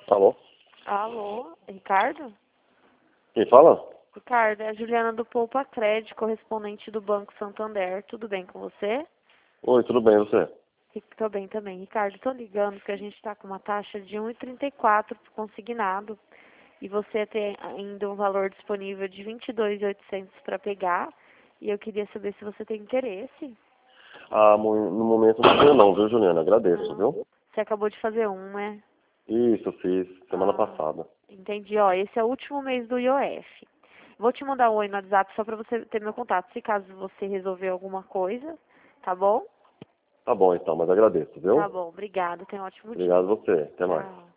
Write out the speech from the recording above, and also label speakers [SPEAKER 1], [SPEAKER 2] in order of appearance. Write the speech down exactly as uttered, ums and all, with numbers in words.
[SPEAKER 1] Alô?
[SPEAKER 2] Alô, Ricardo?
[SPEAKER 1] Quem fala?
[SPEAKER 2] Ricardo, é a Juliana do Poupa Crédito, correspondente do Banco Santander. Tudo bem com você?
[SPEAKER 1] Oi, tudo bem, e você?
[SPEAKER 2] Estou bem também. Ricardo, estou ligando porque a gente está com uma taxa de um vírgula trinta e quatro por consignado e você tem ainda um valor disponível de vinte e dois mil e oitocentos para pegar e eu queria saber se você tem interesse.
[SPEAKER 1] Ah, mo- no momento não tenho não, viu, Juliana? Agradeço,
[SPEAKER 2] Não.
[SPEAKER 1] viu?
[SPEAKER 2] Você acabou de fazer um, né?
[SPEAKER 1] Isso, fiz semana
[SPEAKER 2] Ah,
[SPEAKER 1] passada.
[SPEAKER 2] entendi. Ó, esse é o último mês do I O F. Vou te mandar um oi no WhatsApp só para você ter meu contato, se caso você resolver alguma coisa, tá bom?
[SPEAKER 1] Tá bom então, mas agradeço,
[SPEAKER 2] Tá
[SPEAKER 1] viu?
[SPEAKER 2] bom, obrigada. Tenha um ótimo dia.
[SPEAKER 1] Obrigado a você. Até mais.
[SPEAKER 2] Tchau.